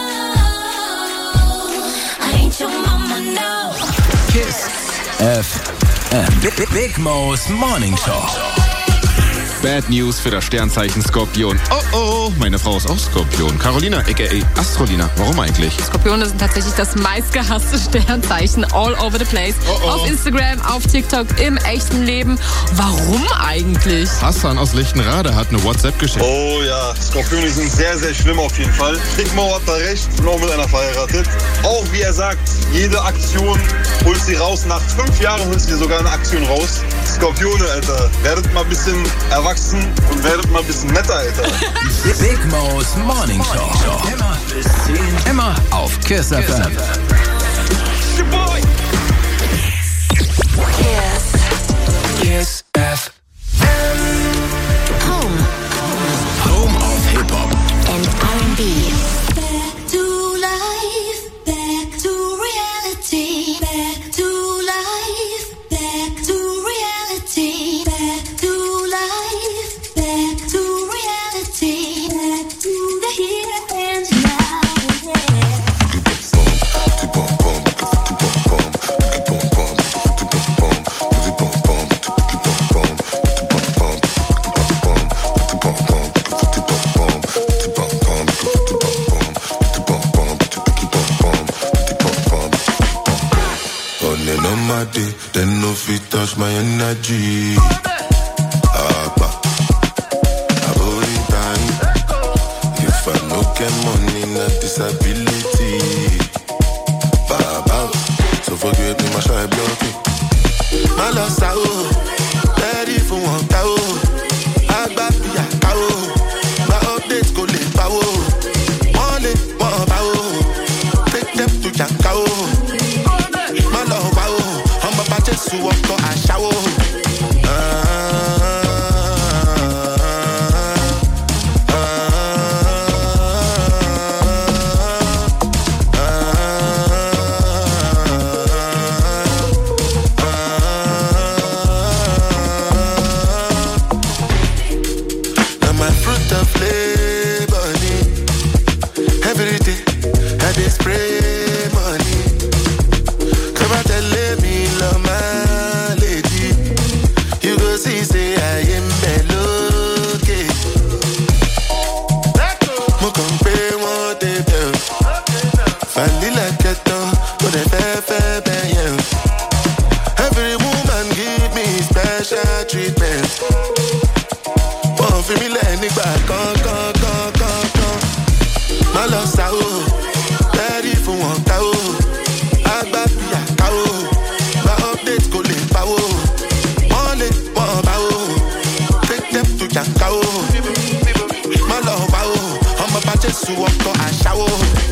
I ain't your mama. No. Kiss FM. Big Mo's Morning Show. Bad News für das Sternzeichen Skorpion. Oh oh, meine Frau ist auch Skorpion. Carolina, a.k.a. Astrolina. Warum eigentlich? Skorpione sind tatsächlich das meistgehasste Sternzeichen all over the place. Oh oh. Auf Instagram, auf TikTok, im echten Leben. Warum eigentlich? Hassan aus Lichtenrade hat eine WhatsApp geschickt. Oh ja, Skorpione sind sehr, sehr schlimm auf jeden Fall. Big Mo hat da recht, bin auch mit einer verheiratet. Auch wie er sagt, jede Aktion holst sie raus. Nach 5 Jahren holst du sogar eine Aktion raus. Skorpione, Alter, werdet mal ein bisschen erwachsen und werdet mal ein bisschen netter, Alter. Big Mo's Morning Show. Immer bis 10. Immer auf Kiss FM. Kiss FM. Home of Hip-Hop and R&B. Back to life, back to reality, back to life, back to reality, back to life, back to reality, back to the here and now. Then no fit touch my energy. If I no get money, not disability. Baba, so forget me, my shy blocky. My loss out, ready for one cow. I got the cow. My updates go late power. One power. Take them to Jankao. My love power. I'm about to walk on a shower. Every woman give me special treatment. One for me like nígbà kan. Má lọ sá o, ready fún wọn ká o. Àgbà fìyà ká o, gba update kò lè pa o. Wọ́n lè wọ́n bá o, take them to jàǹká o. Má lọ wá o, ọmọ bá Jésù ọkọ̀ àṣà o.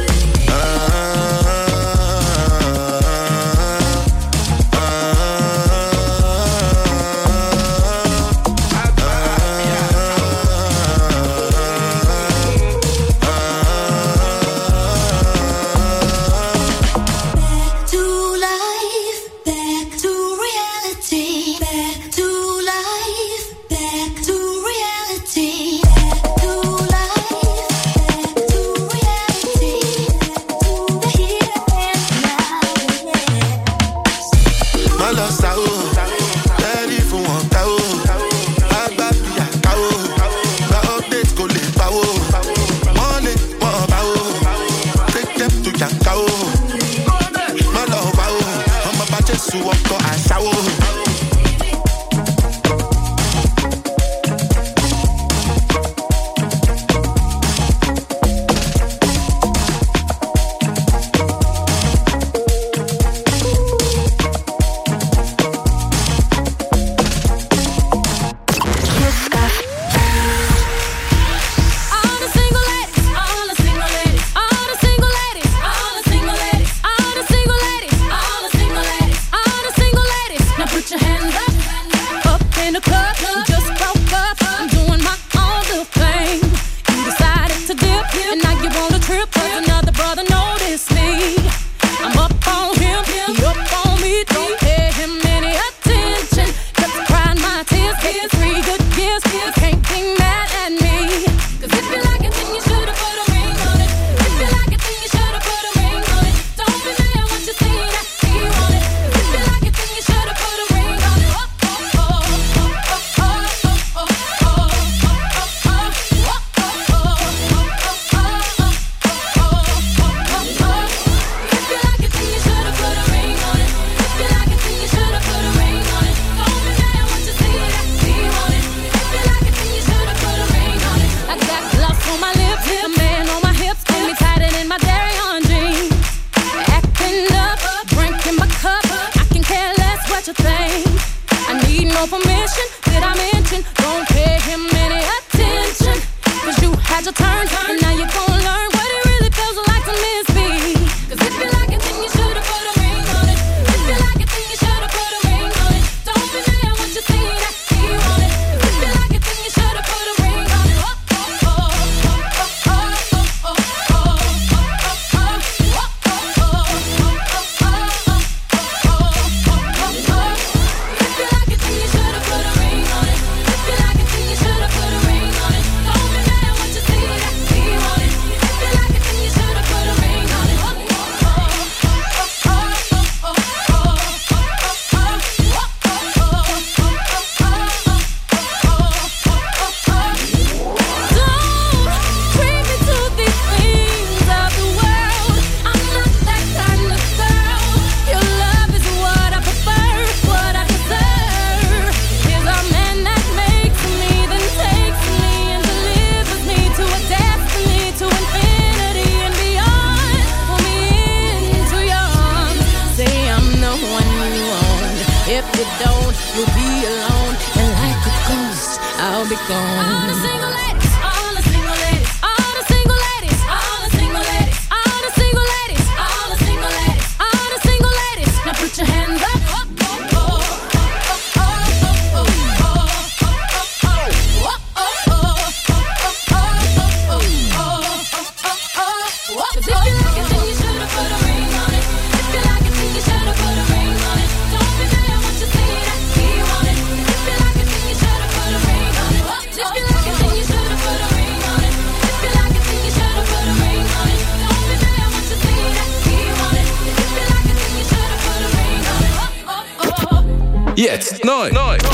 Jetzt neu.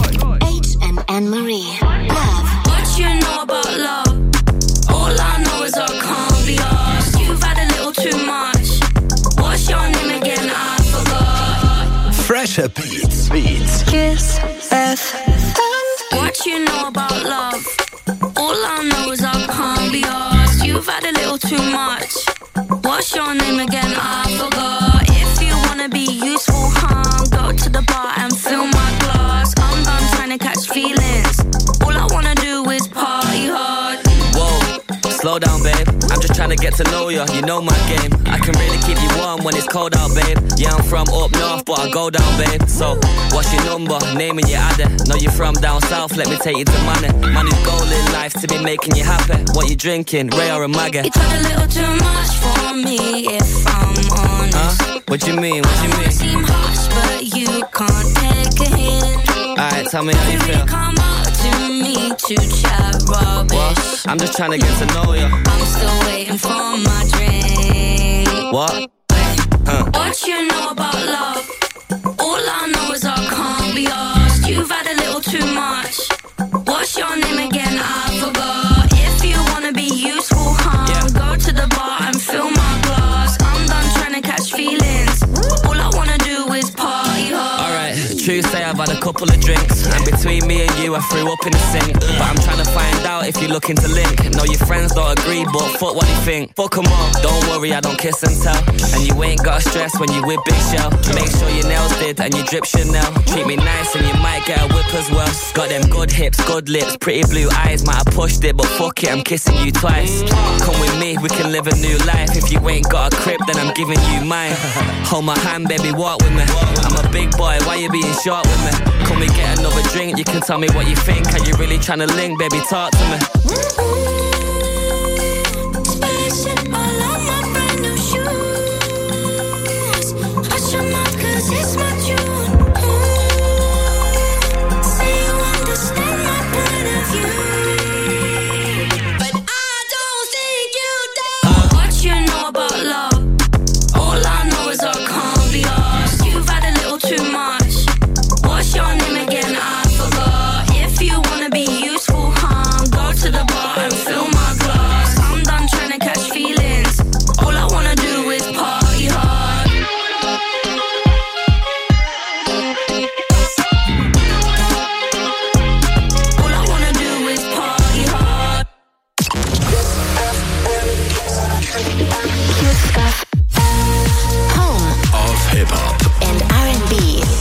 H&N Marie. Love. What you know about love? All I know is I can't be asked. You've had a little too much. What's your name again? I forgot. Fresher Beats. Kiss FM. What you know about love? All I too much. What's your name again? I forgot. If you wanna be useful, go to the bar and fill my glass. I'm done trying to catch feelings. All I wanna do is party hard. Whoa, slow down, babe. I'm just trying to get to know you. You know my game. I can really keep you warm when it's cold out, babe. Yeah, I'm from up north, but I go down, babe. So, what's your number? Name and your adder. Know you're from down south, let me take you to money. Money's goal in life to be making you happy. What you drinking, Ray or a Maggie? You talk a little too much for me, if I'm honest. What you mean, what you mean? You seem harsh, but you can't take a hint. Alright, tell me how you feel. Come up to me to chat rubbish. What? I'm just trying to get to know you. I'm still waiting for my drink. What? What you know about love? All I know is I can't be asked. You've had a little too much. What's your name again? I forgot. If you wanna be useful, go to the bar and fill my glass. I'm done trying to catch feelings. All I wanna do is party hard. Alright, true say I've had a couple of drinks, and between me and you I threw up in the sink. But I'm trying to find out if you're looking to link. No, your friends don't agree, but fuck what they think. Fuck 'em all, don't worry, I don't kiss and tell. And you ain't got stress when you with Big Shell. Make sure your nails did and you drip Chanel. Treat me nice and you might get a whip as well. Got them good hips, good lips, pretty blue eyes. Might have pushed it, but fuck it, I'm kissing you twice. Come with me, we can live a new life. If you ain't got a crib, then I'm giving you mine. Hold my hand, baby, walk with me. I'm a big boy, why you being short with me? Come we get another drink, you can tell me what you think. Are you really trying to link, baby, talk to me. Spaceship all on my brand new shoes. Hush your mouth 'cause it's my tune. Say you understand my point of view, but I don't think you do. What you know about love? All I know is I can't be asked. You've had a little too much. What's your name again? I forgot. If you wanna be useful, go to the bar and fill my glass. I'm done trying to catch feelings. All I wanna do is party hard. All I wanna do is party hard. Home of Hip-Hop and R&B.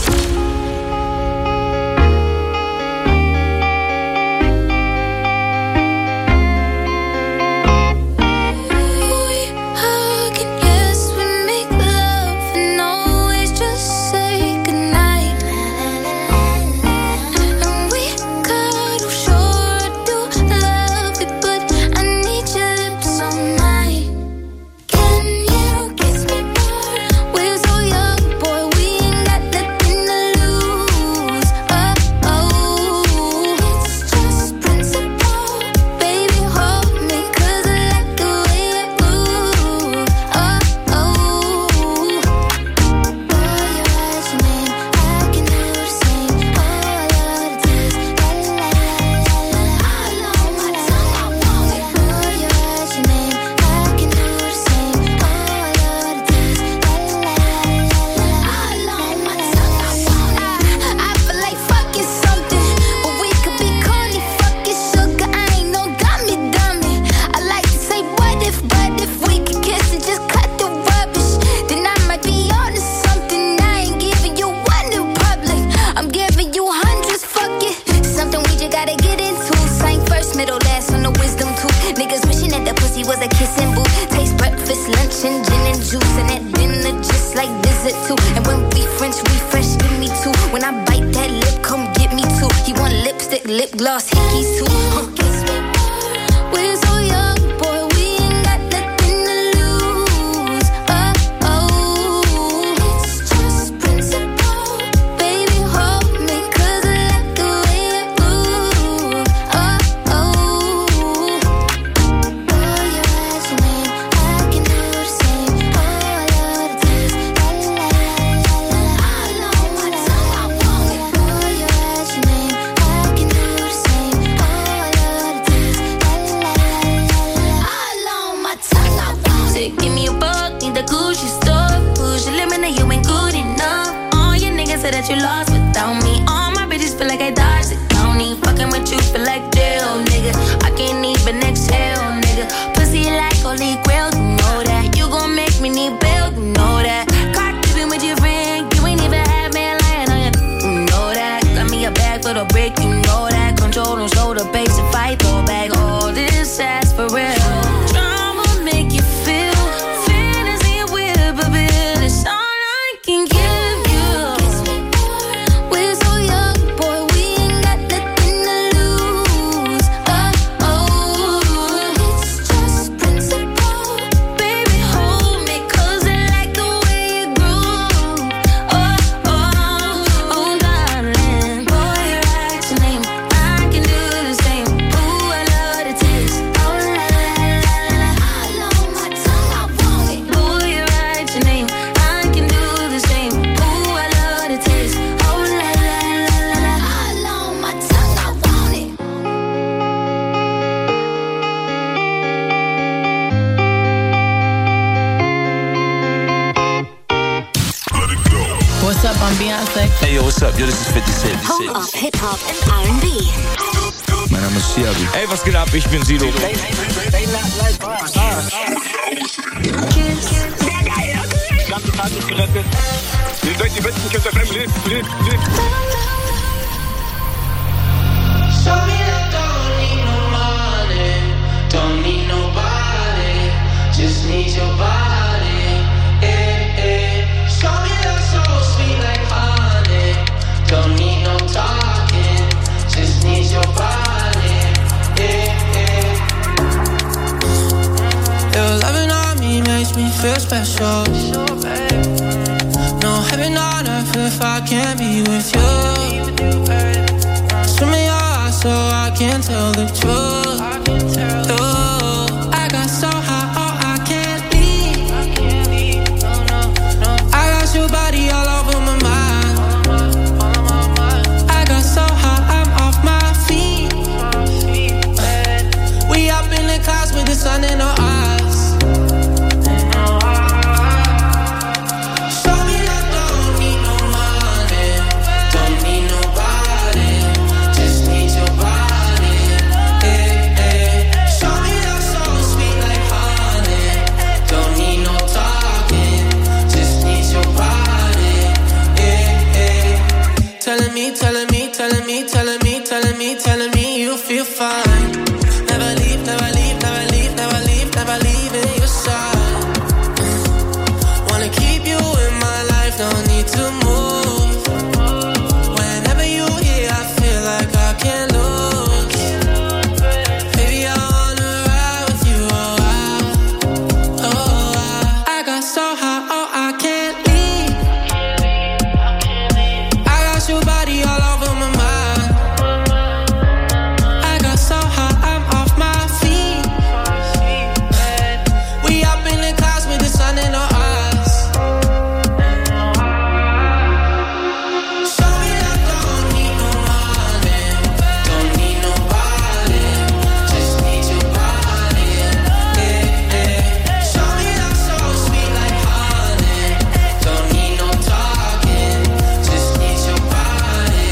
Lip gloss, hickeys too. We're so young, boy, we ain't got nothing to lose. It's just principle. Baby, hold me 'cause I like the way it moves. Boy, your eyes, your name, I can do the same. Oh, I love the taste. All on my tongue, I want it. Boy, your eyes, your name, I can do the same. Oh, I love the taste. All on my tongue, I want it. Give me a buck, need the Gucci stuff. Push your limit, now you ain't good enough. All your niggas say that you lost without me. All my bitches feel like I dodged the county. Fucking with you feel like jail, nigga. I can't even exhale, nigga. Pussy like holy grail, you know that. You gon' make me need bail, you know that. Caught sleeping with your friend, you ain't even had me lying on you know that. Got me a bag for the brick, you know that. Control on shoulder, base and fight, throw back all this ass for real. Drama make you feel, fantasy and whip a bit. It's all I can give you. We're so young, boy, we ain't got nothing to lose. It's just principle. Baby, hold me, 'cause I like the way you groove. Darling, boy, write your name. I can do the same. Ooh, I love the taste. Oh, la, la, la, la. All on my tongue, I want it. Boy, write your name. I can do the same. Ooh, I love the taste. Oh, la, la, la, la. All on my tongue, I want it. What's up, I'm Beyonce. Hey yo, what's up? Yo, this is 50 Cent. Home of Hip-Hop and R&B. Mein Name ist Chiabi. Ey, was geht ab? Ich bin Sido. Ganze Tag ist gerettet. Ihr seid die besten Kiss FM. Live. Show me that don't need no money, don't need nobody, just need your body. Show me that so sweet like honey, don't need no talking, just need your body. Your loving on me makes me feel special. No heaven on earth if I can't be with you. Swim in your eyes so I can tell the truth. I got so high, oh, I can't leave. I got your body all over my mind. I got so high, I'm off my feet. We up in the clouds with the sun in our eyes. Show me that don't need no money, don't need nobody, just need your body. Show me that so sweet like honey, don't need no talking, just need your body. Telling me, telling me, telling me, telling me, telling me, telling me you feel fine. Never leave, never leave, never leave, never leave, never leaving your side. Wanna keep you in my life, don't need to move. Whenever you here, I feel like I can't lose. Baby, I wanna ride with you, I got so high, oh, I can't leave. I got your body all over my mind. I got so high, I'm off my feet. We up in the clouds with the sun in our eyes. Show me that don't need no money, don't need nobody, just need your body. Show me that so sweet like honey, don't need no talking, just need your body.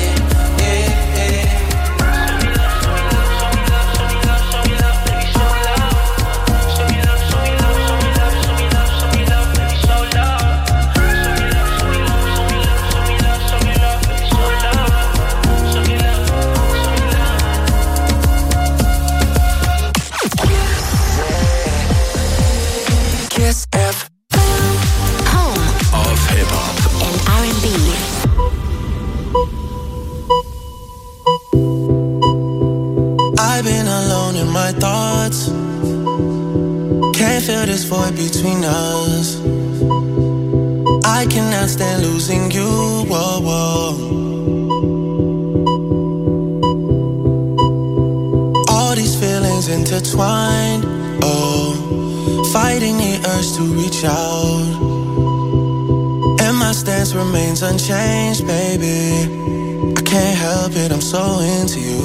Kiss F. Home of Hip-Hop and R&B. I've been alone in my thoughts. Can't feel this void between us. I cannot stand losing you. Whoa, whoa. All these feelings intertwined. Oh, fighting the urge to reach out. And my stance remains unchanged, baby. I can't help it, I'm so into you.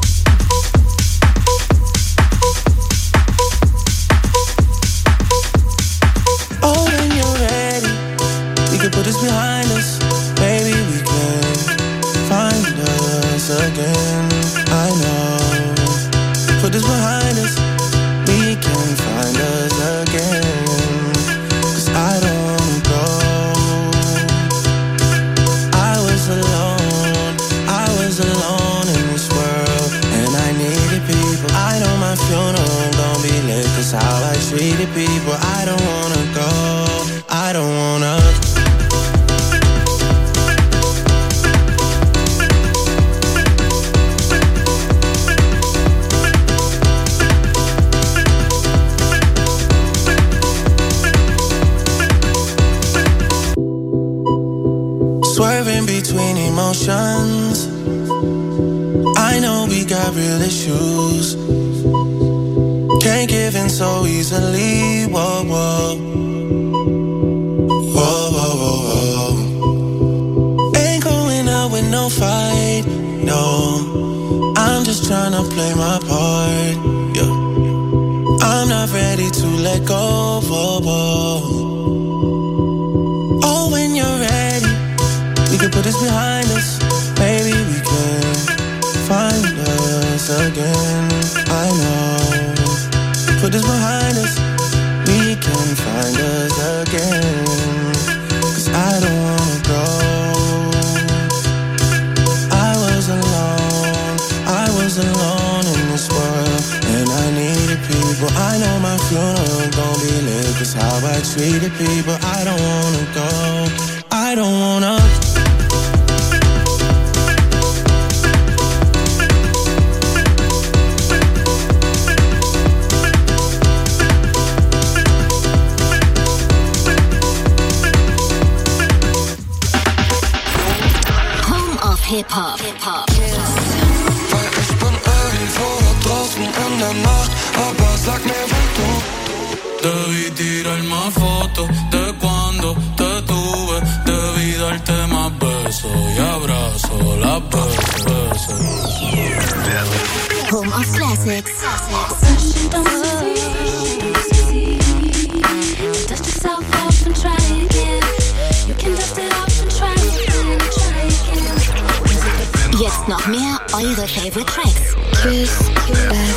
Oh, when you're ready, we can put this behind us. Maybe we can find us again. I know. Put this behind us, we can find us again. be, but I don't wanna go. I don't wanna. Swerving between emotions. I know we got real issues. Can't give in so easily. Whoa, whoa. Whoa, whoa, whoa, whoa. Ain't going out with no fight. No, I'm just tryna play my part. Yeah, I'm not ready to let go. Whoa, whoa. Oh, when you're ready, we can put this behind us. Maybe we can find us again. I know. Put this behind us. We can find us again. 'Cause I don't wanna go. I was alone in this world, and I needed people. I know my funeral gon' be lit. 'Cause how I treated people. I don't wanna go. I don't wanna. Hip-Hop. Weil ich bin irgendwo da draußen in der Nacht, aber sag mir, wo du. Debí tirar más fotos de cuando te tuve. Debí darte más besos y abrazos, las veces. Home of Classics. Dust yourself off and try again. You can dust it off and try again. Jetzt noch mehr eure Favorite Tracks. Kiss FM.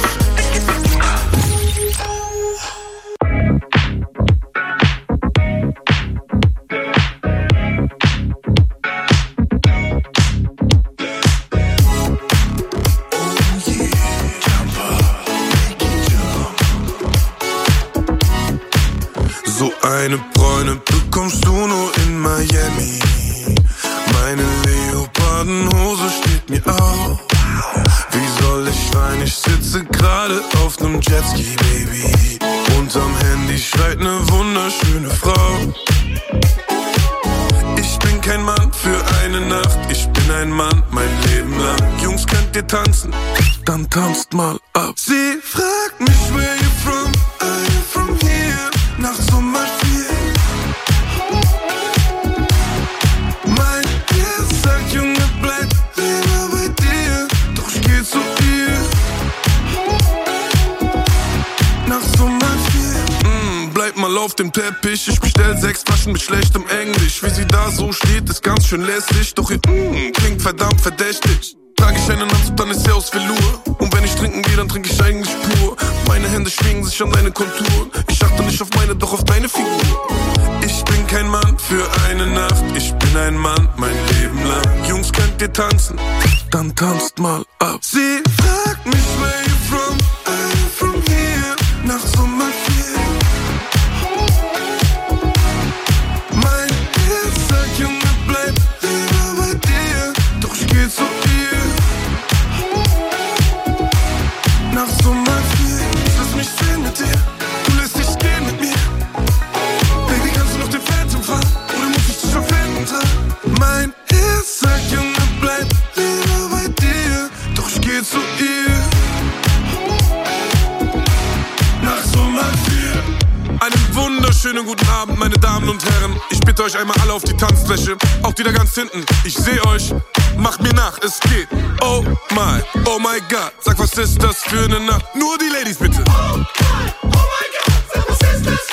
So eine Bräune bekommst du nur in Miami. Meine Leopardenhose steht mir auf. Wie soll ich weinen? Ich sitze gerade auf nem Jetski, Baby. Unterm Handy schreit ne wunderschöne Frau. Ich bin kein Mann für eine Nacht. Ich bin ein Mann mein Leben lang. Jungs, könnt ihr tanzen? Dann tanzt mal ab. Sie fragt mich, where you from? Are you from here? Nachts um 4. Mein Herz sagt, Junge, bleib lieber bei dir. Doch ich geh zu ihr. Nachts um 4. Bleib mal auf dem Teppich. Ich bestell 6 Flaschen mit schlechtem Englisch. Wie sie da so steht, ist ganz schön lässig. Doch ihr klingt verdammt verdächtig. Trag ich einen Anzug, dann ist sie aus Velour. Und wenn ich trinken gehe, dann trinke ich eigentlich pur. Meine Hände schwingen sich an deine Konturen. Ich achte nicht auf meine, doch auf deine Figur. Ich bin kein Mann für eine Nacht. Ich bin ein Mann mein Leben lang. Jungs, könnt ihr tanzen? Dann tanzt mal ab. Sie fragt mich, where you from? Are you from here? Nachts um 4. Mein Herz sagt, Junge, bleib lieber bei dir. Doch ich geh zu ihr. Nachts um 4. Ich lass mich sehen mit dir. Du lässt dich gehen mit mir. Baby, kannst du noch den Phantom fahren? Oder muss ich dich auf Händen tragen? Mein Herz sagt, Junge, bleib lieber bei dir. Doch ich geh zu ihr. Nachts um 4. Einen wunderschönen guten Abend, meine Damen und Herren. Ich bitte euch einmal alle auf die Tanzfläche. Auch die da ganz hinten. Ich seh euch. Macht mir nach, es geht. Oh my God. Sag, was ist das für eine Nacht? Nur die Ladies bitte.